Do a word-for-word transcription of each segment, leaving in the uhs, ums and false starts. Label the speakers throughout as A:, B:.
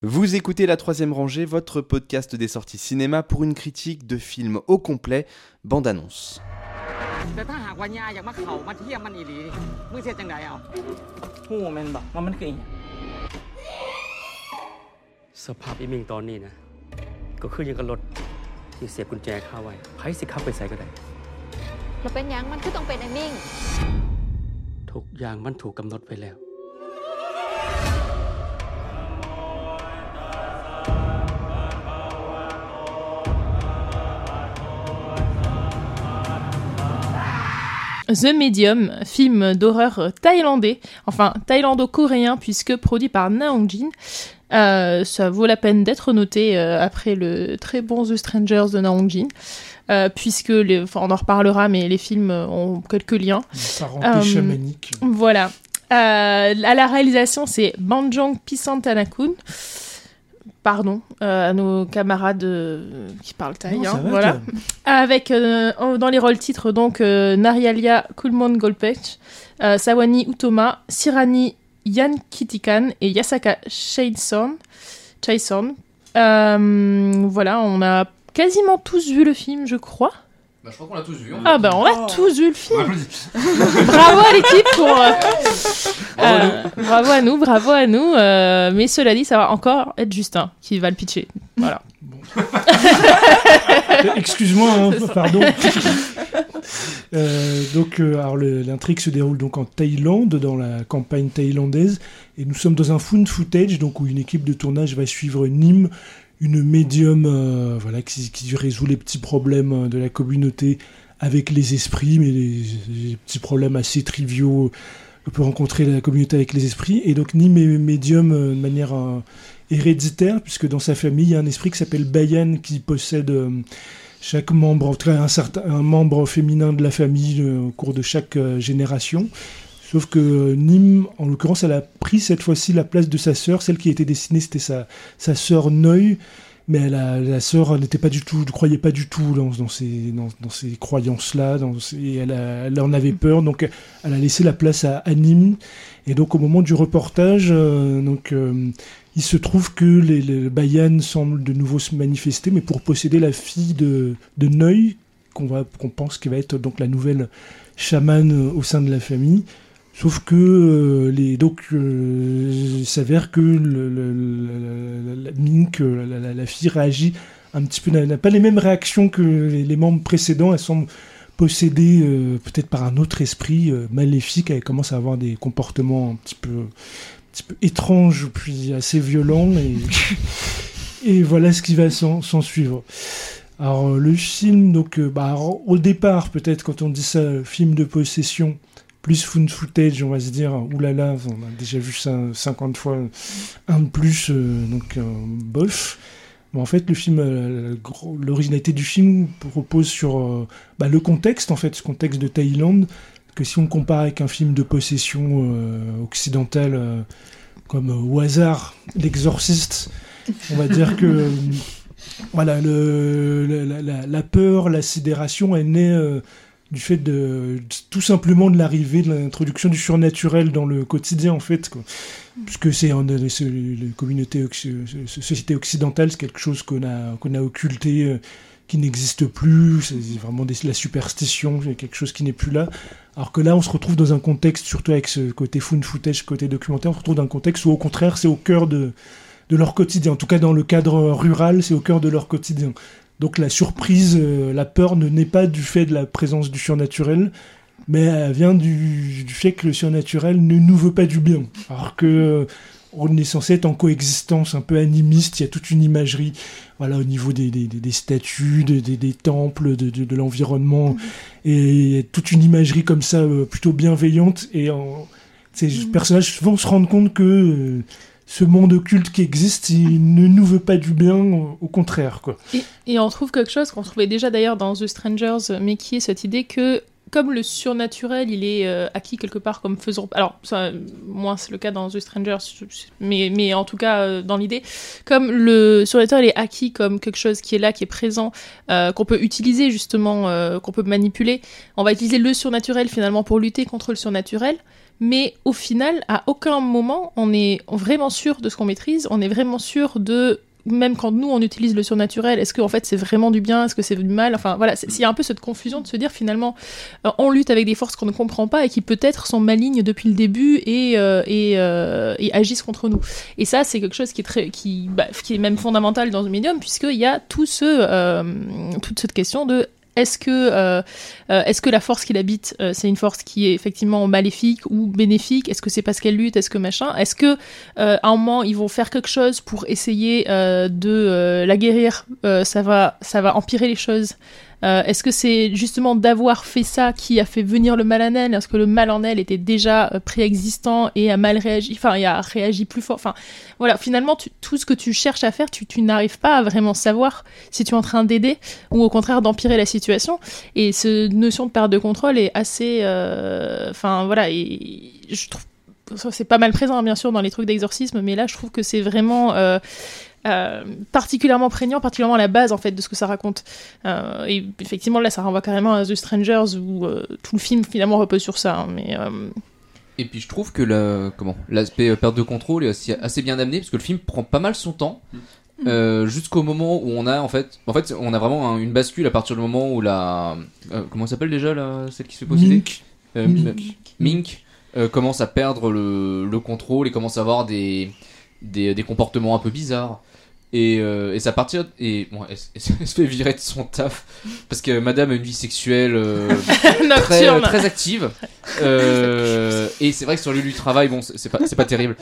A: Vous écoutez La Troisième Rangée, votre podcast des sorties cinéma pour une critique de film au complet, bande-annonce.
B: แต่ถ้าหากว่าญาอยากมาเข้ามาเที่ยมมันอีหลีมึงเสียจังไดเอาฮู้แม่นบ่ว่ามันคืออีหยังสภาพอีมิงตอนนี้นะก็คือยังกับรถที่เสียบกุญแจคาไว้ไผสิขับไปไสก็ได้
C: แล้วเป็นหยังมันคือต้องเป็นไอ้มิ่ง
B: ทุกอย่างมันถูกกำหนดไว้แล้ว
D: The Medium, film d'horreur thaïlandais, enfin thaïlando-coréen puisque produit par Na Hong-jin. Euh, ça vaut la peine d'être noté euh, après le très bon The Strangers de Na Hong-jin, euh, puisque, les, enfin, on en reparlera, mais les films ont quelques liens.
E: Une parenté
D: euh,
E: chamanique.
D: Voilà. Euh, à la réalisation, c'est Banjong Pisantanakun. Pardon euh, à nos camarades euh, qui parlent thaï.
E: Non,
D: hein,
E: va,
D: voilà.
E: toi.
D: Avec euh, dans les rôles titres donc euh, Narialia Kulmon-Golpech, euh, Sawani Utoma, Sirani Yankitikan et Yasaka Chaison. Chaison. Euh, voilà, on a quasiment tous vu le film, je crois.
F: Bah, je crois qu'on l'a tous vu. On
D: Ah bah on a
E: Oh.
D: tous vu le film.
F: On applaudit.
D: Bravo à l'équipe pour. Euh, euh, bravo à nous, bravo à nous. euh, mais cela dit, ça va encore être Justin qui va le pitcher. Voilà.
E: Excuse-moi, hein, pardon. Euh, donc, euh, alors le- l'intrigue se déroule donc en Thaïlande, dans la campagne thaïlandaise, et nous sommes dans un found footage, donc où une équipe de tournage va suivre Nim, une médium, euh, voilà, qui, qui résout les petits problèmes euh, de la communauté avec les esprits, mais les, les petits problèmes assez triviaux que peut rencontrer la communauté avec les esprits. Et donc Nim est médium euh, de manière euh, héréditaire, puisque dans sa famille, il y a un esprit qui s'appelle Bayan, qui possède euh, chaque membre, en tout cas un, certain, un membre féminin de la famille euh, au cours de chaque euh, génération. Sauf que euh, Nim, en l'occurrence, elle a pris cette fois-ci la place de sa sœur. Celle qui a été dessinée, c'était sa, sa sœur Noy, mais elle a, la sœur n'était pas du tout, ne croyait pas du tout dans, dans ces, dans, dans ces croyances-là, dans ces- et elle, a- elle en avait peur, donc elle a laissé la place à, à Nim. Et donc au moment du reportage, euh, donc, euh, il se trouve que les, les Bayan semblent de nouveau se manifester, mais pour posséder la fille de, de Noy, qu'on, va, qu'on pense qu'elle va être donc la nouvelle chamane euh, au sein de la famille. Sauf que euh, les donc euh, il s'avère que le, le, le- la, la, Mink, euh, la, la- la fille réagit un petit peu, n'a, n'a pas les mêmes réactions que les, les membres précédents. Elle semble possédée euh, peut-être par un autre esprit euh, maléfique. Elle commence à avoir des comportements un petit peu, un petit peu étranges puis assez violents et, et voilà ce qui va s'en, s'en suivre. Alors euh, le film, donc euh, bah, alors, au départ peut-être quand on dit ça, euh, film de possession plus found footage, on va se dire, oulala, on a déjà vu ça cinquante fois, un de plus, euh, donc euh, bof. Mais en fait, le film, euh, la gro- l'originalité du film repose sur euh, bah, le contexte, en fait, ce contexte de Thaïlande, que si on compare avec un film de possession euh, occidental, euh, comme euh, au hasard, L'Exorciste, on va dire que euh, voilà, le, la, la- la peur, la sidération est née euh, du fait de, de- tout simplement de l'arrivée, de l'introduction du surnaturel dans le quotidien, en fait, quoi. Puisque c'est en c'est, les communautés, occ- société occidentale, c'est quelque chose qu'on a, qu'on a occulté, euh, qui n'existe plus, c'est vraiment des, la superstition, c'est quelque chose qui n'est plus là. Alors que là, on se retrouve dans un contexte, surtout avec ce côté found footage, ce côté documentaire, on se retrouve dans un contexte où au contraire, c'est au cœur de, de leur quotidien. En tout cas, dans le cadre rural, c'est au cœur de leur quotidien. Donc la surprise, euh, la peur ne naît pas du fait de la présence du surnaturel, mais elle vient du, du fait que le surnaturel ne nous veut pas du bien. Alors que euh, on est censé être en coexistence un peu animiste, il y a toute une imagerie, voilà, au niveau des, des, des- des statues, des, des, des temples, de, de, de l'environnement, et il y a toute une imagerie comme ça, euh, plutôt bienveillante, et en, ces personnages vont se rendre compte que euh, ce monde occulte qui existe, il ne nous veut pas du bien, au, au contraire, quoi.
D: Et, et on trouve quelque chose qu'on trouvait déjà d'ailleurs dans The Strangers, mais qui est cette idée que comme le surnaturel, il est euh, acquis quelque part comme faisant... Alors, ça, moins c'est le cas dans The Strangers, mais, mais en tout cas, euh, dans l'idée, comme le surnaturel est acquis comme quelque chose qui est là, qui est présent, euh, qu'on peut utiliser justement, euh, qu'on peut manipuler, on va utiliser le surnaturel finalement pour lutter contre le surnaturel, mais au final, à aucun moment, on est vraiment sûr de ce qu'on maîtrise, on est vraiment sûr de... Même quand nous, on utilise le surnaturel, est-ce que en fait, c'est vraiment du bien, est-ce que c'est du mal? Enfin, voilà, il y a un peu cette confusion de se dire, finalement, euh, on lutte avec des forces qu'on ne comprend pas et qui peut-être sont malignes depuis le début et, euh, et, euh, et agissent contre nous. Et ça, c'est quelque chose qui est, très, qui, bah, qui est même fondamental dans le médium, puisqu'il y a tout ce, euh, toute cette question de... Est-ce que, euh, euh, est-ce que la force qui l'habite, euh, c'est une force qui est effectivement maléfique ou bénéfique? Est-ce que c'est parce qu'elle lutte? Est-ce que machin? Est-ce que euh, à un moment ils vont faire quelque chose pour essayer euh, de euh, la guérir? euh, Ça va, ça va empirer les choses. Euh, est-ce que c'est justement d'avoir fait ça qui a fait venir le mal en elle? Est-ce que le mal en elle était déjà euh, préexistant et a mal réagi, enfin, et a réagi plus fort? Enfin, voilà, finalement, tu, tout ce que tu cherches à faire, tu, tu n'arrives pas à vraiment savoir si tu es en train d'aider ou au contraire d'empirer la situation. Et cette notion de perte de contrôle est assez... Enfin, euh, voilà, et je trouve... C'est pas mal présent, bien sûr, dans les trucs d'exorcisme, mais là, je trouve que c'est vraiment... Euh, Euh, particulièrement prégnant, particulièrement à la base en fait de ce que ça raconte. Euh, et effectivement là ça renvoie carrément à The Strangers où euh, tout le film finalement repose sur ça. Hein, mais euh...
F: Et puis je trouve que la, comment, l'aspect euh, perte de contrôle est aussi assez bien amené parce que le film prend pas mal son temps. Mmh. Euh, jusqu'au moment où on a en fait, en fait on a vraiment un, une bascule à partir du moment où la, euh, comment ça s'appelle déjà la, celle qui se fait posséder,
E: Mink,
F: euh,
E: Mink.
F: Mink euh, commence à perdre le, le contrôle et commence à avoir des, des, des comportements un peu bizarres. Et, euh, et ça partir et bon, elle, elle, elle se fait virer de son taf parce que madame a une vie sexuelle euh, très, euh, très active euh, et c'est vrai que sur le lieu du travail bon c'est, c'est pas c'est pas terrible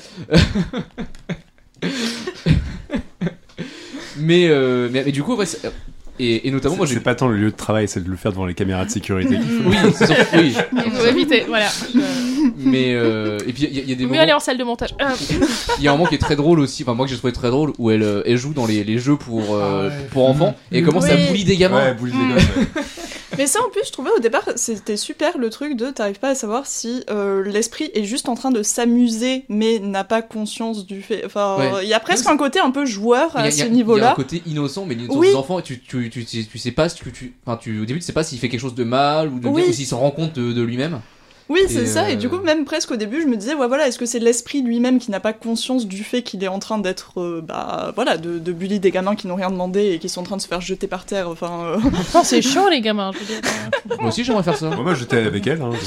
F: mais, euh, mais mais du coup ouais, et, et notamment
G: c'est,
F: moi j'ai...
G: c'est pas tant le lieu de travail, c'est de le faire devant les caméras de sécurité qu'il faut.
F: Oui, c'est sûr, oui.
D: Il faut éviter, voilà.
F: Mais euh, et puis il y, y a des
D: mieux
F: moments...
D: aller en salle de montage.
F: Il y a un moment qui est très drôle aussi, enfin moi que j'ai trouvé très drôle où elle, euh, elle joue dans les, les jeux pour, euh,
E: Ah ouais.
F: pour enfants
E: Mmh.
F: et elle commence
H: Oui.
F: à bully des gamins.
G: Ouais, boule des gosses, ouais.
H: Mais ça, en plus, je trouvais au départ, c'était super le truc de t'arrives pas à savoir si euh, l'esprit est juste en train de s'amuser, mais n'a pas conscience du fait. Enfin, il
F: Ouais.
H: y a presque
F: Oui,
H: un côté un peu joueur
F: Il y a-
H: à
F: il y a-
H: ce
F: Il y a
H: niveau-là.
F: un côté innocent, mais l'innocence
H: Oui.
F: des enfants, tu, tu, tu, tu, tu sais pas, tu, tu, enfin, tu, au début tu sais pas s'il fait quelque chose de mal ou de
H: Oui.
F: bien, ou s'il s'en rend compte de, de lui-même.
H: Oui, c'est
F: Et
H: ça.
F: euh,
H: Et du coup, même presque au début, je me disais, ouais, voilà, est-ce que c'est l'esprit lui-même qui n'a pas conscience du fait qu'il est en train d'être, euh, bah, voilà, de, de bully des gamins qui n'ont rien demandé et qui sont en train de se faire jeter par terre. Enfin. Euh...
D: Non, c'est chiant les gamins. Je veux dire.
F: Moi aussi j'aimerais faire ça.
G: Moi, moi, j'étais avec elle. Hein,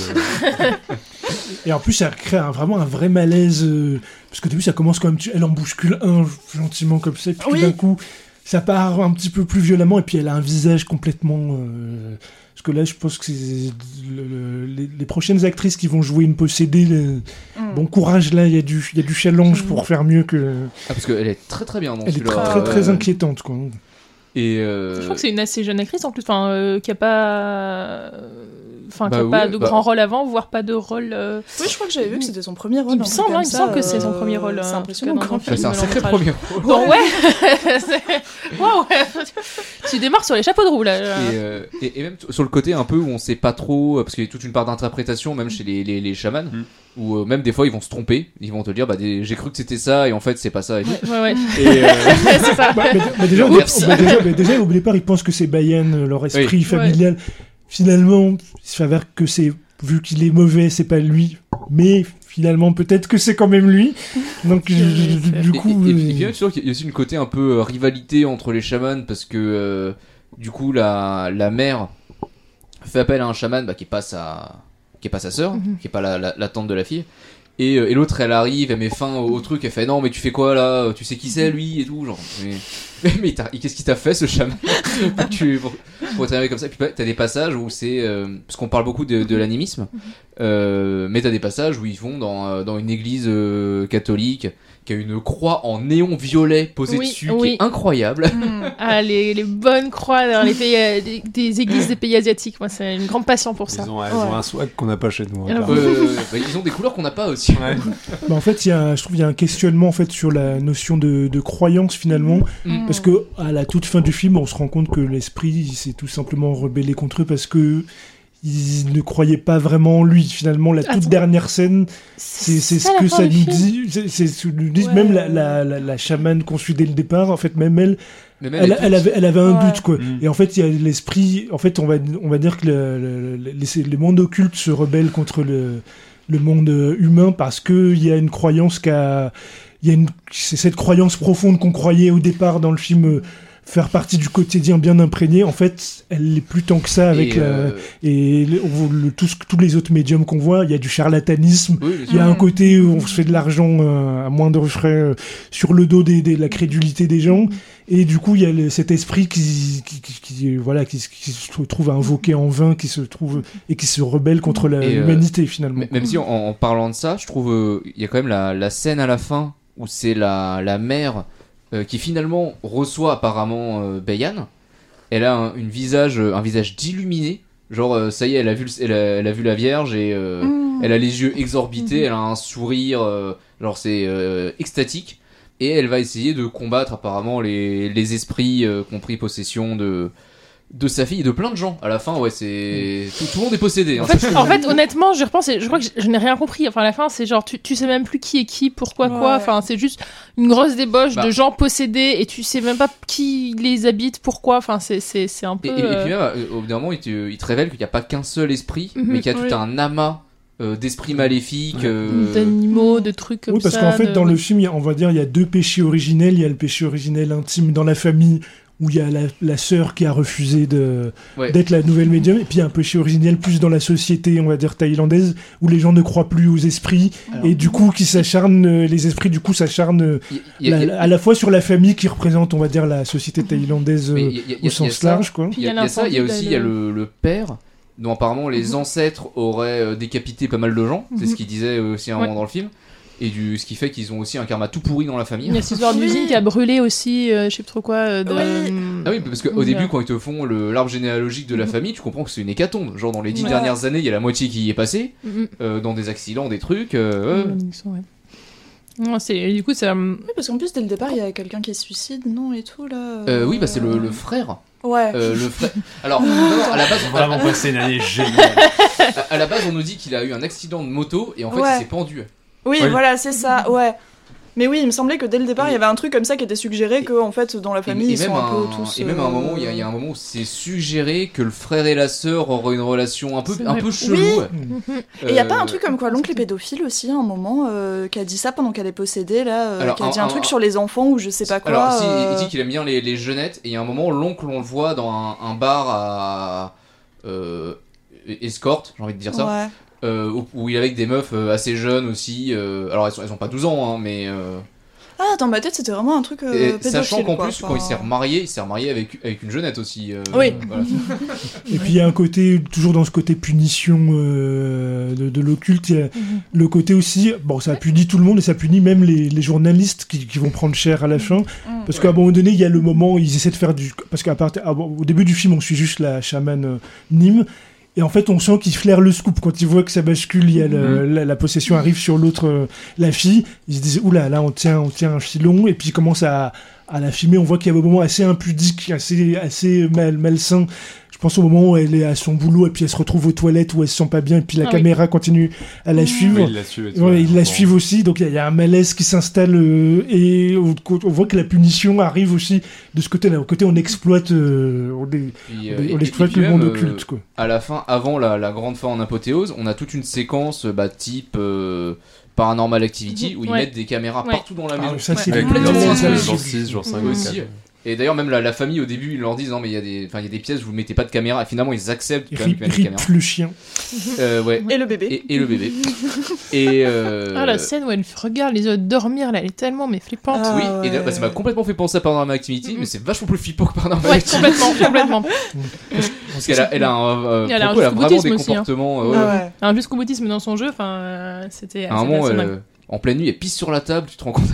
G: je...
E: Et en plus, ça crée un- vraiment un vrai malaise. euh, parce qu'au début, ça commence quand même. tu- Elle en bouscule un gentiment comme ça. Et puis
H: Oui.
E: tout d'un coup, ça part un petit peu plus violemment. Et puis elle a un visage complètement. euh, Parce que là, je pense que c'est le- le- les, les prochaines actrices qui vont jouer une possédée. le-
H: Mm.
E: Bon courage là, il y, a du- il y a du challenge
H: Mm.
E: pour faire mieux que.
F: Ah, parce qu'elle est très très bien dans
E: Elle est
F: celui-là.
E: très très, très
F: Euh,
E: inquiétante quoi.
F: Et euh...
D: Je crois que c'est une assez jeune actrice en plus, enfin, euh, qui a pas, enfin,
F: Bah
D: qui a
F: oui,
D: pas de
F: bah-
D: grand rôle avant, voire pas de rôle. euh,
H: Oui, je crois que j'avais vu que c'était son premier rôle.
D: Il me
H: un truc
D: semble,
H: comme
D: hein, il me
H: ça,
D: semble que c'est son
H: euh,
D: premier rôle.
H: C'est
D: euh,
H: impressionnant
D: en tout cas,
H: quand
D: dans un
H: même.
F: c'est un
D: film
F: sacré
D: long métrage.
F: premier rôle.
D: Donc ouais, c'est- waouh, tu démarres sur les chapeaux de roue là.
F: Et, euh, et, et même t- sur le côté un peu où on sait pas trop, euh, parce qu'il y a toute une part d'interprétation, même chez les, les, les chamans,
G: Mm.
F: où euh, même des fois ils vont se tromper, ils vont te dire bah des- j'ai cru que c'était ça et en fait c'est pas ça et tout.
D: Ouais, ouais.
F: Et, euh,
D: c'est ça.
E: Bah, mais, mais déjà, au,
F: Oups.
E: bah, déjà, mais déjà, au départ, ils pensent que c'est Bayan, euh, leur esprit
F: Oui.
E: familial. Finalement, il s'avère que c'est, vu qu'il est mauvais, c'est pas lui. Mais finalement, peut-être que c'est quand même lui. Donc, je- je- du
F: et-
E: coup.
F: et, et,
E: euh,
F: et puis même, tu vois qu'il y a aussi une côté un peu euh, rivalité entre les chamans parce que euh, du coup la, la mère fait appel à un chaman bah, qui est pas sa qui est pas sa sœur,
D: Mhm.
F: qui est pas la, la, la tante de la fille. Et, euh, et l'autre elle arrive, elle met fin au, au truc, elle fait non mais tu fais quoi là, tu sais qui c'est lui et tout genre. Mais, mais, mais t'as- qu'est-ce qu'il t'a fait ce chaman pour, que tu, pour, pour être arrivé comme ça. Et puis t'as des passages où c'est euh, parce qu'on parle beaucoup de, de l'animisme, euh, mais t'as des passages où ils vont dans, euh, dans une église euh, catholique qui a une croix en néon violet posée
D: Oui,
F: dessus,
D: oui.
F: qui est incroyable.
H: Mm.
D: Ah, les, les bonnes croix dans les pays, euh, des, des églises des pays asiatiques, moi c'est une grande passion pour ça.
G: Ils ont, elles ont
H: Ouais.
G: un swag qu'on n'a pas chez nous. hein,
D: Ah,
G: clairement.
F: Euh, bah, ils ont des couleurs qu'on n'a pas aussi.
G: Ouais.
E: bah, en fait, il y a, je trouve qu'il y a un questionnement en fait, sur la notion de, de croyance finalement.
F: Mm.
E: Parce que à la toute fin du film, on se rend compte que l'esprit il s'est tout simplement rebellé contre eux parce que ils ne croyaient pas vraiment en lui. Finalement, la toute
D: Attends.
E: dernière scène, c'est, c'est ce
D: ça, la
E: que
D: fin
E: ça
D: du
E: nous
D: film
E: dit. C'est, c'est ce que nous dit
H: Ouais.
E: même la, la, la, la chamane qu'on suit dès le départ. En fait, même elle,
F: Mais même
E: elle,
F: les
E: elle
F: doutes.
E: avait, elle avait un
H: Ouais.
E: doute, quoi.
G: Mm.
E: Et en fait, il y a l'esprit. En fait, on va, on va dire que le, le, le, les, les mondes occultes se rebellent contre le, le monde humain parce que il y a une croyance qu'a, il y a une, c'est cette croyance profonde qu'on croyait au départ dans le film. euh, faire partie du quotidien bien imprégné, en fait, elle n'est plus tant que ça avec
F: Et,
E: la,
F: euh,
E: et le, on- le- tous, tous les autres médiums qu'on voit, il y a du charlatanisme,
F: oui, bien
E: il y
F: sûr.
E: a
H: Mm.
E: un côté où on se fait de l'argent euh, à moindre frais euh, sur le dos des, des- de la crédulité des gens, et du coup il y a le- cet esprit qui, qui, qui, qui- voilà, qui, qui se trouve à invoquer en vain, qui se trouve et qui se rebelle contre la,
F: Et, euh,
E: l'humanité finalement.
F: M- Même si en, en parlant de ça, je trouve euh, il y a quand même la, la scène à la fin où c'est la, la mère euh, qui finalement reçoit apparemment euh, Bayan. Elle a un, une visage, euh, un visage d'illuminé. Genre, euh, ça y est, elle a vu, le- elle a, elle a vu la Vierge et euh,
H: Mm.
F: elle a les yeux exorbités, elle a un sourire, euh, genre c'est euh, extatique. Et elle va essayer de combattre apparemment les, les esprits euh, qui ont pris possession de, de sa fille et de plein de gens. À la fin, ouais, c'est. Tout, tout le monde est possédé. hein.
D: En fait, en fait, honnêtement, je repense et je crois que je, je n'ai rien compris. Enfin, à la fin, c'est genre, tu, tu sais même plus qui est qui, pourquoi quoi.
H: Ouais.
D: Enfin, c'est juste une grosse débauche
F: Bah.
D: de gens possédés et tu sais même pas qui les habite, pourquoi. Enfin, c'est, c'est, c'est un peu.
F: Et, et- et
D: euh,
F: puis même, euh, au bout d'un moment, il te, il te révèle qu'il n'y a pas qu'un seul esprit,
D: Mhm,
F: mais qu'il y a
H: oui.
F: tout un amas euh, d'esprits maléfiques.
G: Ouais.
F: euh,
D: d'animaux, de trucs comme
E: Oui, parce
D: ça.
E: qu'en fait,
D: de-
E: dans le film, il y a- on va dire, il y a deux péchés originels. Il y a le péché originel intime dans la famille, où il y a la, la sœur qui a refusé de,
F: Ouais.
E: d'être la nouvelle médium. Et puis, il y a un péché originel plus dans la société, on va dire, thaïlandaise, où les gens ne croient plus aux esprits.
F: Alors-
E: et du coup, qui s'acharnent, euh, les esprits, du coup, s'acharnent euh,
F: il y a- il y a-
E: la-
F: il y a-
E: à la fois sur la famille qui représente, on va dire, la société thaïlandaise
F: mais
E: euh,
F: il y a- il y a- il y
E: au
F: a
E: sens
F: ça,
E: large, quoi.
D: Puis
F: Il y a, il y a ça, il y a aussi il y a le, le père, dont apparemment les ancêtres auraient euh, décapité pas mal de gens. C'est
D: Mhm.
F: ce qu'il disait euh, aussi à un
D: Ouais.
F: moment dans le film. Et du, ce qui fait qu'ils ont aussi un karma tout pourri dans la famille.
D: Il y a cette histoire
H: Oui.
D: d'usine qui a brûlé aussi, euh, je sais plus trop quoi. euh, de...
H: Oui.
F: Ah oui, parce qu'au
D: Ouais.
F: début, quand ils te font le- l'arbre généalogique de la
D: Mhm.
F: famille, tu comprends que c'est une hécatombe. Genre, dans les dix
D: Ouais.
F: dernières années, il y a la moitié qui y est passée,
D: Mhm.
F: euh, dans des accidents, des trucs. euh, ouais.
D: Ouais. Non, c'est, du coup, ça.
H: Oui, parce qu'en plus, dès le départ, il y a quelqu'un qui se suicide, non, et tout, là.
F: Euh, oui, bah c'est le, le frère.
H: Ouais.
F: Euh, le frère. Alors, non, non, à la base,
G: J'ai vraiment passé une année géniale.
F: à, à la base, on nous dit qu'il a eu un accident de moto et en fait,
H: Ouais.
F: il s'est pendu.
H: Oui,
G: Oui.
H: voilà, c'est ça, ouais. Mais oui, il me semblait que dès le départ, il y avait un truc comme ça qui était suggéré que, en fait, dans la famille,
F: et, et
H: ils
F: même
H: sont un,
F: un,
H: peu tous.
F: et même à un
H: euh,
F: moment, il y, a- il y a un moment où c'est suggéré que le frère et la sœur auraient une relation un peu,
D: C'est
F: un
D: vrai.
F: peu chelou.
H: Oui.
F: ouais.
H: Et il y a pas
F: Euh,
H: un truc comme quoi l'oncle est pédophile aussi, à un moment, euh, qui a dit ça pendant qu'elle est possédée, là, euh,
F: Alors,
H: qui a dit
F: un-
H: un,
F: un-
H: truc sur les enfants ou je sais pas quoi.
F: Alors, si,
H: euh,
F: il dit qu'il aime bien les, les jeunettes, et il y a un moment, l'oncle, on le voit dans un, un bar à. Euh, escorte, j'ai envie de dire ça.
H: Ouais.
F: Euh, où, où il est avec des meufs euh, assez jeunes aussi. euh, alors, elles, sont, elles ont pas douze ans, hein, mais. euh,
H: Ah, dans ma tête, c'était vraiment un truc euh,
F: et
H: pédophile.
F: sachant qu'en
H: quoi.
F: plus, quand il
H: Enfin,
F: s'est remarié, il s'est remarié avec, avec une jeunette aussi. euh,
H: Oui.
F: voilà.
E: Et puis il y a un côté, toujours dans ce côté punition euh, de, de l'occulte, il y a le côté aussi, bon ça punit tout le monde et ça punit même les, les journalistes qui, qui vont prendre cher à la fin.
H: Mm.
E: Parce qu'à un moment donné, il y a le moment où ils essaient de faire du... Parce qu'à part... ah, bon, au début du film, on suit juste la chamane euh, Nîmes. Et en fait, on sent qu'ils flairent le scoop. Quand ils voient que ça bascule, il y a le- la, la possession arrive sur l'autre, euh, la fille. Ils se disent, oula, là, on tient, on tient un filon. Et puis, ils commencent à, à la filmer. On voit qu'il y a un moment assez impudique, assez, assez mal, malsain. Je pense au moment où elle est à son boulot et puis elle se retrouve aux toilettes où elle se sent pas bien. Et puis la
D: Ah oui.
E: caméra continue à la suivre.
G: Oui, il la suit et tout,
E: Ouais,
G: ouais.
E: ils la
G: Bon.
E: suivent aussi, donc il y, a- il y a un malaise qui s'installe euh, et on, on voit que la punition arrive aussi de ce côté-là. Au côté, on exploite, euh, on, est-
F: Puis,
E: on
F: euh, et-
E: on exploite
F: et puis
E: le monde
F: même, euh,
E: occulte. Quoi.
F: À la fin, avant la, la grande fin en apothéose, on a toute une séquence bah, type euh, Paranormal Activity où ils
D: Ouais.
F: mettent des caméras
D: Ouais.
F: partout dans la maison.
E: Ah, ça, c'est
H: Ouais.
G: Avec
F: complètement
G: genre
F: inspiré.
G: six, genre six, genre cinq,
F: Aussi.
G: quatre.
F: Et d'ailleurs, même la, la famille au début, ils leur disent non, mais il y, a des- enfin, il y a des pièces où vous mettez pas de caméra. Et finalement, ils acceptent quand même
E: Rip,
F: qu'ils mettent des
E: rip
F: caméras.
E: le chien.
F: Euh, ouais.
H: Et le bébé.
F: Et, et le bébé. Et. euh,
D: Ah, la scène où elle regarde les autres dormir, là, elle est tellement mais flippante.
H: Ah,
F: Oui, et
H: ouais.
F: d'ailleurs, bah, ça m'a complètement fait penser à Paranormal Activity,
D: Mhm.
F: mais c'est vachement plus flippant que Paranormal
D: Ouais,
F: Activity.
D: complètement, complètement.
F: Parce qu'elle a, elle a, un, euh,
D: Elle a
F: pour
D: un
F: le coup, elle a vraiment des
D: jusqu'au boutisme aussi, hein.
F: comportements. euh,
H: Ah
F: ouais.
H: ouais.
D: Un jusqu'au boutisme dans son jeu, enfin, euh, c'était
F: À un
D: assez
F: moment,
D: assez dingue.
F: euh, en pleine nuit, elle pisse sur la table, tu te rends compte?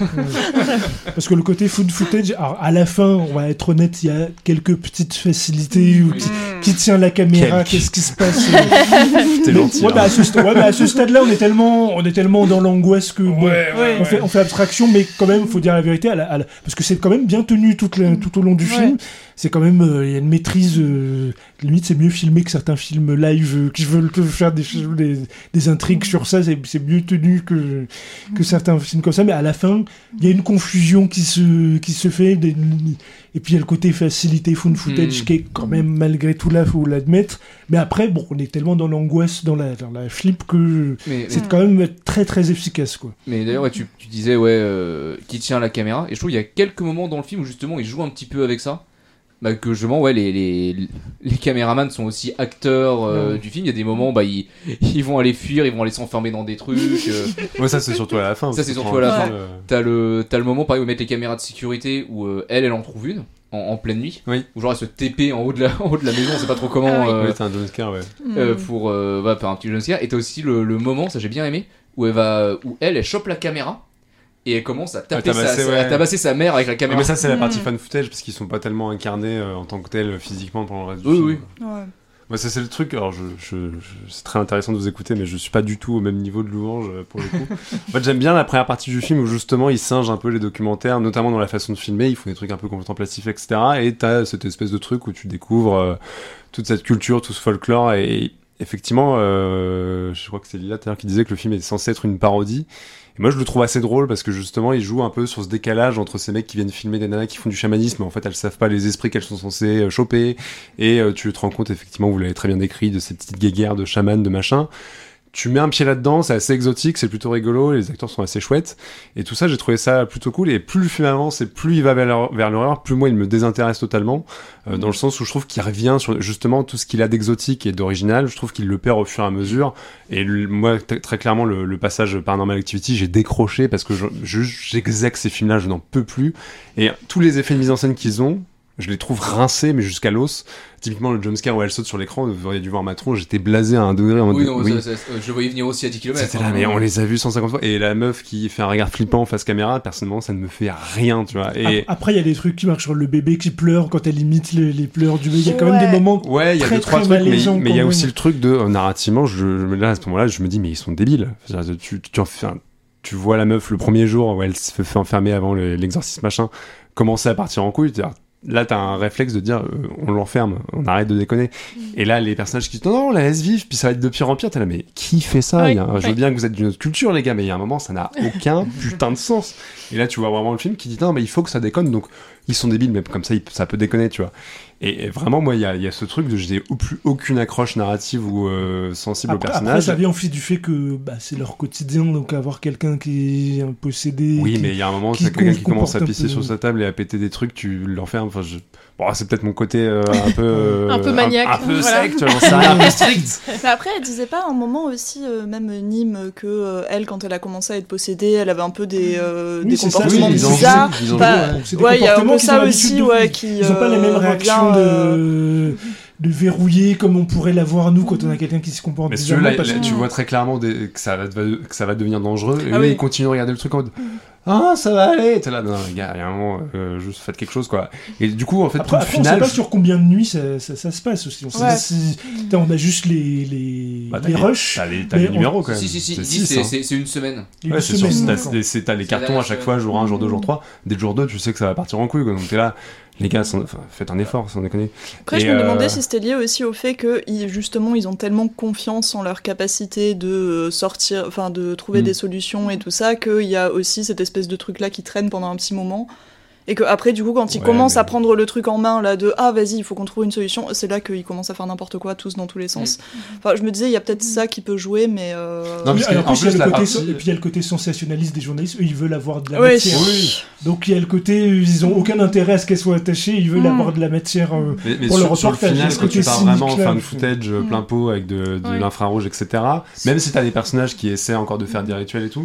E: Parce que le côté food footage, alors à la fin, on va être honnête, il y a quelques petites facilités où qui, qui tient la caméra,
G: Quelques.
E: qu'est-ce qui se passe.
G: T'es gentil.
E: Ouais, bah,
G: hein.
E: à ce, sta- ouais, bah, à ce stade-là, on est tellement, on est tellement dans l'angoisse que bon,
H: ouais,
E: on, fait, on fait abstraction, mais quand même, faut dire la vérité, à la- à la- parce que c'est quand même bien tenu toute la- tout au long du
H: Ouais.
E: film. C'est quand même, euh, il y a une maîtrise. Euh, limite, c'est mieux filmé que certains films live euh, qui veulent te faire des, des, des intrigues sur ça. C'est, c'est mieux tenu que que certains films comme ça. Mais à la fin, il y a une confusion qui se qui se fait. Des, et puis il y a le côté facilité found footage
F: Mm.
E: qui est quand même malgré tout là, faut l'admettre. Mais après, bon, on est tellement dans l'angoisse, dans la dans la flip que
F: Mais,
E: c'est quand même très très efficace, quoi.
F: mais d'ailleurs, ouais, tu, tu disais, ouais, euh, qui tient la caméra. Et je trouve qu'il y a quelques moments dans le film où justement il joue un petit peu avec ça. Bah, que justement, ouais, les, les, les caméramans sont aussi acteurs euh,
E: Ouais.
F: du film. Il y a des moments, bah, ils, ils vont aller fuir, ils vont aller s'enfermer dans des trucs. euh,
G: Ouais, ça c'est surtout à la fin.
F: Ça,
G: parce
F: c'est
G: que
F: surtout
G: pour
F: à la
G: un
H: fin.
G: film, euh,
F: T'as le, t'as le moment, pareil, où ils mettent les caméras de sécurité où euh, elle, elle en trouve une en, en pleine nuit.
G: Oui.
F: Où genre elle se T P en haut de la, en haut de la maison, on sait pas trop comment.
C: Ah oui.
F: euh,
G: Ouais, t'as un jumpscare, ouais.
F: euh,
H: Mm.
F: pour euh, bah, faire un petit jumpscare. Et t'as aussi le, le moment, ça j'ai bien aimé, où elle va, où elle, elle chope la caméra et elle commence à taper
G: À tabasser,
F: sa, sa-
G: ouais.
F: à tabasser sa mère avec la
G: Ouais,
F: caméra.
G: mais ça c'est la partie
H: Mm.
G: fan footage parce qu'ils sont pas tellement incarnés euh, en tant que tels physiquement pendant le reste du
F: Oui,
G: film.
F: oui.
H: Ouais.
G: Ouais, ça c'est le truc. Alors je, je, je- c'est très intéressant de vous écouter, mais je suis pas du tout au même niveau de louange euh, pour le coup. En fait, j'aime bien la première partie du film où justement ils singent un peu les documentaires, notamment dans la façon de filmer. Ils font des trucs un peu contemplatifs, et cetera. Et t'as cette espèce de truc où tu découvres euh, toute cette culture, tout ce folklore. Et effectivement, euh, je crois que c'est Lila tout à l'heure qui disait que le film est censé être une parodie. Et moi, je le trouve assez drôle parce que justement, il joue un peu sur ce décalage entre ces mecs qui viennent filmer des nanas qui font du chamanisme, mais en fait, elles savent pas les esprits qu'elles sont censées euh, choper. Et euh, tu te rends compte, effectivement, vous l'avez très bien décrit, de ces petites guéguerres de chamans, de machin. Tu mets un pied là-dedans, c'est assez exotique, c'est plutôt rigolo, les acteurs sont assez chouettes. Et tout ça, j'ai trouvé ça plutôt cool. Et plus le film avance et plus il va vers l'hor- vers l'horreur, plus moi, il me désintéresse totalement. Euh, dans le sens où je trouve qu'il revient sur justement tout ce qu'il a d'exotique et d'original. Je trouve qu'il le perd au fur et à mesure. Et le- moi, t- très clairement, le, le passage Paranormal Activity, j'ai décroché parce que je, je- j'exècre ces films-là, je n'en peux plus. Et tous les effets de mise en scène qu'ils ont, je les trouve rincés, mais jusqu'à l'os. Typiquement, le jumpscare où elle saute sur l'écran, vous auriez dû voir ma tronche, j'étais blasé à un degré en mode
F: Oui, non,
G: oui.
F: ça- ça- je le voyais venir aussi à dix kilomètres.
G: C'était là, mais on les a vus cent cinquante fois. Et la meuf qui fait un regard flippant face caméra, personnellement, ça ne me fait rien, tu vois. Et
E: Ap- Après, il y a des trucs qui marchent sur le bébé qui pleure quand elle imite les, les pleurs du bébé. Il y a quand même
H: Ouais.
E: des moments.
G: ouais, il y a
E: très,
G: deux, trois
E: très
G: trucs, mais
E: malaisant,
G: mais il y a
E: quand
G: aussi
E: même.
G: le truc de, euh, narrativement, je, je- là, à ce moment-là, je me dis, mais ils sont débiles. C'est-à-dire, Tu, tu, en fais un- tu vois la meuf le premier jour où elle se fait enfermer avant le- l'exorcisme machin, commencer à partir en couille, c'est-à-dire, là, t'as un réflexe de dire, euh, on l'enferme, on arrête de déconner. Et là, les personnages qui disent, non, non, on la laisse vivre, puis ça va être de pire en pire. T'es là, mais qui fait ça?
D: Ouais,
G: Il y a un- Je veux
D: ouais.
G: bien que vous êtes d'une autre culture, les gars, mais il y a un moment, ça n'a aucun putain de sens. Et là, tu vois vraiment le film qui dit, non, mais il faut que ça déconne, donc ils sont débiles, mais comme ça, il- ça peut déconner, tu vois. Et, et vraiment, moi, il y a, il y a ce truc de j'ai au plus aucune accroche narrative ou euh, sensible
E: Après,
G: au
E: après,
G: personnage.
E: ça vient aussi du fait que bah, c'est leur quotidien, donc avoir quelqu'un qui est un possédé.
G: Oui,
E: qui-
G: mais il y a un moment,
E: qui
G: c'est quelqu'un
E: se
G: qui commence à
E: comporte un
G: pisser
E: peu-
G: sur sa table et à péter des trucs, tu l'enfermes. Enfin, je... bon, c'est peut-être mon côté euh, un peu. euh,
D: Un peu maniaque,
G: Un, peu
D: voilà.
G: sec, tu vois, j'en sais rien, un peu strict.
H: Mais après, elle disait pas à un moment aussi, euh, même Nîmes, que euh, elle, quand elle a commencé à être possédée, elle avait un peu des, euh,
E: Oui,
H: des
E: c'est ça,
H: comportements
E: oui, ils en
H: bizarres.
G: ils en
H: Bah,
G: jouent, ouais.
E: C'est des
H: ouais, il y a un
E: comportements
H: peu
E: qu'ils
H: ça
E: ont l'habitude
H: aussi,
E: de-
H: ouais, qui.
E: Ils ont pas les mêmes
H: euh,
E: réactions
H: revient, euh,
E: de... de verrouiller comme on pourrait l'avoir nous quand on a quelqu'un qui se comporte
G: Mais si tu veux,
E: bizarrement.
G: là,
E: parce
G: là,
E: que-
G: tu vois très clairement des- que, ça va, de- que ça va devenir dangereux. Et
H: Ah
G: eux,
H: oui.
G: ils continuent à regarder le truc en mode ah, ça va aller. T'es là, non, les gars, il y a un moment, euh, juste faites quelque chose, quoi. Et du coup, en fait,
E: Après,
G: tout le
E: après, on
G: final.
E: sait pas sur combien de nuits ça, ça, ça se passe aussi. On, sait
H: Ouais.
E: pas si... Putain, on a juste les, les,
G: Bah, t'as
E: les
G: les-
E: rushs.
G: T'as les, t'as
E: mais
G: les
E: on-
G: numéros quand même.
F: Si, si, si,
G: C'est
F: il dit
G: six,
F: c'est
G: hein.
F: c'est- c'est une semaine.
E: et
G: Ouais,
E: une
G: c'est sûr,
E: semaine,
G: t'as
E: d'accord.
G: des, c'est- t'as les
F: C'est
G: cartons
F: la
G: à chaque
F: semaine.
G: fois, jour un, jour deux, jour trois. Dès le jour deux, tu sais que ça va partir en couille, quoi. Donc t'es là, les gars, sans- enfin, faites un effort, sans déconner.
H: Après,
G: Et,
H: je me
G: euh,
H: demandais si c'était lié aussi au fait que, ils- justement, ils ont tellement confiance en leur capacité de euh, sortir, enfin, de trouver
G: Mm.
H: des solutions et tout ça, qu'il y a aussi cette espèce de truc-là qui traîne pendant un petit moment. Et que après, du coup, quand ils
G: Ouais,
H: commencent
G: mais-
H: à prendre le truc en main, là, de ah, vas-y, il faut qu'on trouve une solution, c'est là qu'ils commencent à faire n'importe quoi, tous dans tous les sens. Enfin, je me disais, il y a peut-être ça qui peut jouer, mais. euh,
G: Non,
E: Oui,
G: parce que,
E: alors,
G: en
E: en plus, il y a
G: plus,
E: le
G: la
E: côté
G: partie-
E: so- et puis il y a le côté sensationnaliste des journalistes, eux ils veulent avoir de la
H: Ouais,
E: matière.
G: Oui.
E: Donc il y a le côté, ils ont aucun intérêt à ce qu'elle soit attachée, ils veulent
H: Mm.
E: avoir de la matière. euh,
G: Mais, mais
E: Pour
G: sur,
E: le
G: sur le
E: reportage,
G: final,
E: ce
G: quand
E: côté
G: tu pars vraiment
E: cynique, là,
G: fan
E: je-
G: footage euh, plein pot avec de, de
D: Ouais.
G: l'infrarouge, et cetera, même si t'as des personnages qui essaient encore de faire des rituels et tout,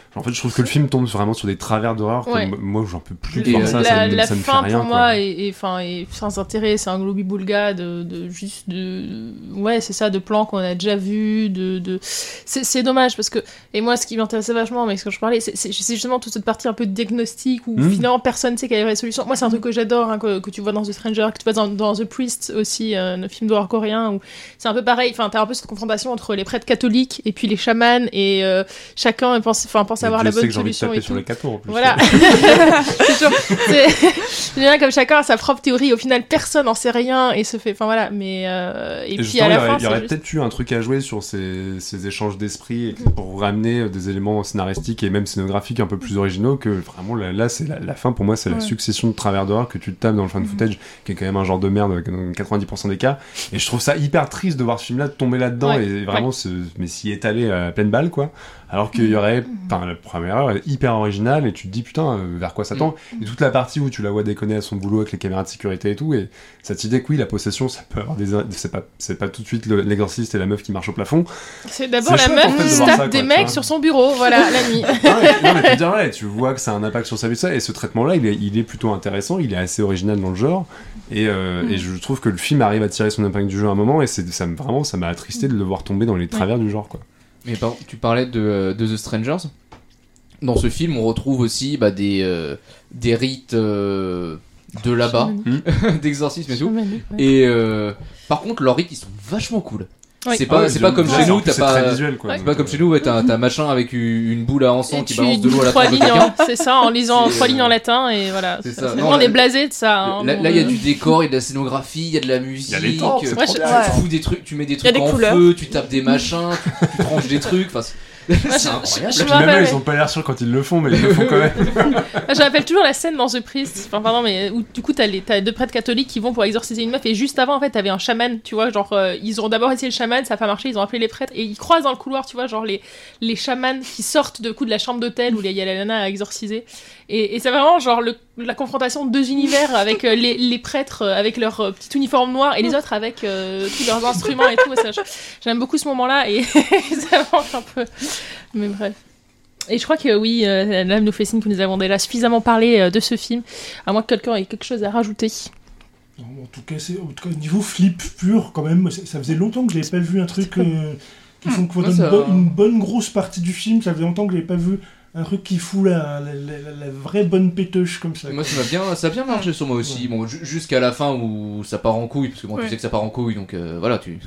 G: En fait, je trouve que le film tombe vraiment sur des travers d'horreur.
D: Ouais.
G: Que moi, j'en peux plus de
F: Et
G: voir
F: euh,
G: ça.
D: la,
G: ça me,
D: la
G: ça me
D: fin
G: fait rien.
D: pour
G: quoi.
D: moi est, est, fin, est sans intérêt, c'est un globi-boulga de, de juste de ouais c'est ça de plans qu'on a déjà vus de, de... C'est, c'est dommage parce que et moi ce qui m'intéressait vachement mais ce que je parlais c'est, c'est, c'est justement toute cette partie un peu de diagnostic où
G: mmh.
D: finalement personne ne sait quelle est la vraie solution. Moi c'est un truc que j'adore hein, que, que tu vois dans The Stranger, que tu vois dans, dans The Priest aussi, euh, le film d'horreur coréen où c'est un peu pareil, enfin t'as un peu cette confrontation entre les prêtres catholiques et puis les chamans et euh, chacun pense enfin pense avoir la bonne solution et tout.
G: Sur les cathos, en plus.
D: Voilà. c'est toujours, c'est, c'est bien comme chacun a sa propre théorie. Au final, personne n'en sait rien et se fait. Enfin voilà. Mais euh, et,
G: Et
D: puis à la
G: il y aurait,
D: fin,
G: il y aurait
D: c'est
G: peut-être
D: juste...
G: eu un truc à jouer sur ces, ces échanges d'esprit et pour ramener des éléments scénaristiques et même scénographiques un peu plus originaux que vraiment là, là c'est la, la fin pour moi c'est la
D: Ouais.
G: succession de travers d'horreur que tu te tapes dans le fan footage qui est quand même un genre de merde dans quatre-vingt-dix pour cent des cas et je trouve ça hyper triste de voir ce film là tomber là-dedans
D: Ouais.
G: et vraiment
D: Ouais.
G: se, mais s'y étaler à pleine balle quoi alors qu'il y aurait enfin la première heure elle est hyper originale et tu te dis putain euh, vers quoi ça tend et toute la partie où tu la vois déconner à son boulot avec les caméras de sécurité et tout et cette idée que oui la possession ça peut avoir des c'est pas c'est pas tout de suite le, l'exorciste et la meuf qui marche au plafond
D: c'est d'abord
G: c'est
D: la
G: chouette,
D: meuf
G: en fait,
D: qui
G: de
D: se
G: voir
D: tape
G: ça,
D: des
G: quoi, tu
D: mecs
G: vois.
D: sur son bureau, voilà la nuit.
G: non, mais, non, mais tu, dire, ouais, tu vois que ça a un impact sur sa vie ça et ce traitement là il est, il est plutôt intéressant il est assez original dans le genre et, euh, mm. et je trouve que le film arrive à tirer son impact du jeu à un moment et c'est, ça, vraiment ça m'a attristé de le voir tomber dans les travers ouais. du genre quoi.
F: Mais pardon, tu parlais de, de The Strangers. Dans ce film, on retrouve aussi bah, des, euh, des rites euh, de là-bas, d'exorcisme et tout.
D: Ouais.
F: Et euh, par contre, leurs rites, ils sont vachement cool.
D: Oui.
F: C'est pas,
G: ah ouais,
F: c'est pas comme chez nous, t'as
G: c'est
F: pas.
G: Très visuel, quoi,
F: c'est pas comme chez nous, ouais, t'as, t'as machin avec une boule à encens qui balance de l'eau à la
D: trois
F: tête de
D: lignes
F: quelqu'un.
D: en, c'est ça, en lisant
F: C'est,
D: trois
F: euh,
D: lignes en latin et voilà.
F: c'est
D: C'est
F: ça.
D: ça.
F: Non,
D: On
F: là-
D: est blasé de ça. Hein,
F: Là,
D: bon,
F: là, il y a
D: euh,
F: du décor, il y a de la scénographie, il y a de la musique.
G: Il y a les temples, c'est
D: Moi,
G: trop
D: je-
G: bien.
F: Tu fous des trucs, tu mets des
H: y a
F: trucs
H: des
F: en
H: couleurs.
F: feu, tu tapes des machins, tu, tu tranches des trucs. Enfin, c'est, c'est
D: je-
F: incroyable.
D: je-
G: Puis
D: me
G: même eux,
D: rappelle,
G: ils ont pas l'air sûrs quand ils le font mais ils le font quand même.
D: je me rappelle toujours la scène dans The Priest, enfin pardon, mais où du coup t'as, les, t'as deux prêtres catholiques qui vont pour exorciser une meuf et juste avant en fait t'avais un chaman, tu vois, genre euh, ils ont d'abord essayé le chaman, ça a pas marché, ils ont appelé les prêtres et ils croisent dans le couloir, tu vois, genre les, les chamans qui sortent de coup de la chambre d'hôtel où il y a la nana à exorciser et, et c'est vraiment genre le, la confrontation de deux univers avec euh, les, les prêtres euh, avec leur euh, petit uniforme noir et les autres avec euh, tous leurs instruments et tout, ça, j'aime beaucoup ce moment-là et ça manque un peu, mais bref. Et je crois que oui, euh, l'âme nous fait signe que nous avons déjà suffisamment parlé euh, de ce film, à moins que quelqu'un ait quelque chose à rajouter.
E: Non, en tout cas, c'est, en tout cas, niveau flip pur, quand même, c'est- ça faisait longtemps que j'avais pas vu un truc euh, qui font
F: Moi,
E: une,
F: ça-
E: bo- une bonne grosse partie du film. Ça faisait longtemps que j'avais pas vu un truc qui fout la, la, la- la vraie bonne pétoche comme ça.
F: Moi, ça m'a bien, ça a bien marché sur moi aussi. Bon, ju- jusqu'à la fin où ça part en couille, parce que bon,
H: Ouais.
F: tu sais que ça part en couille, donc euh, voilà, tu.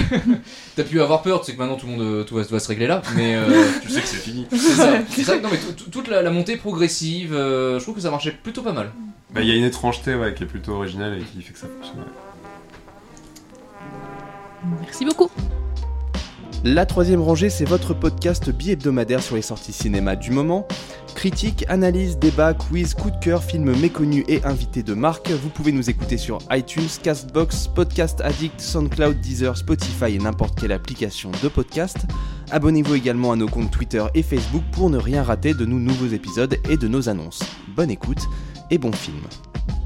F: T'as pu avoir peur, tu sais que maintenant tout le monde, euh, tout va, tout va se régler là, mais euh,
G: Tu sais que c'est fini.
F: c'est ça. C'est ça. Non, mais tout- tout- toute la, la montée progressive, euh, je trouve que ça marchait plutôt pas mal.
G: Bah il y a une étrangeté ouais, qui est plutôt originale et qui fait que ça fonctionne. ouais.
D: Merci beaucoup.
A: La troisième rangée, c'est votre podcast bi-hebdomadaire sur les sorties cinéma du moment. Critiques, analyses, débats, quiz, coup de cœur, films méconnus et invités de marque. Vous pouvez nous écouter sur iTunes, Castbox, Podcast Addict, SoundCloud, Deezer, Spotify et n'importe quelle application de podcast. Abonnez-vous également à nos comptes Twitter et Facebook pour ne rien rater de nos nouveaux épisodes et de nos annonces. Bonne écoute et bon film.